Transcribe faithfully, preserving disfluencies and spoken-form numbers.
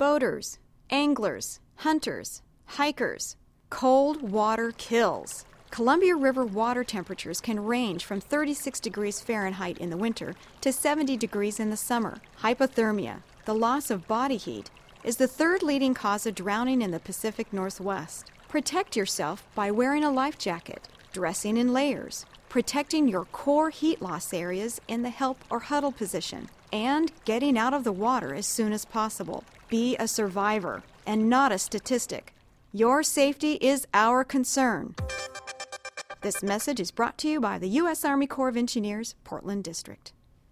boaters, anglers, hunters, hikers. Cold water kills. Columbia River water temperatures can range from thirty-six degrees Fahrenheit in the winter to seventy degrees in the summer. Hypothermia, the loss of body heat, is the third leading cause of drowning in the Pacific Northwest. Protect yourself by wearing a life jacket, dressing in layers, protecting your core heat loss areas in the help or huddle position, and getting out of the water as soon as possible. Be a survivor and not a statistic. Your safety is our concern. This message is brought to you by the U S Army Corps of Engineers, Portland District.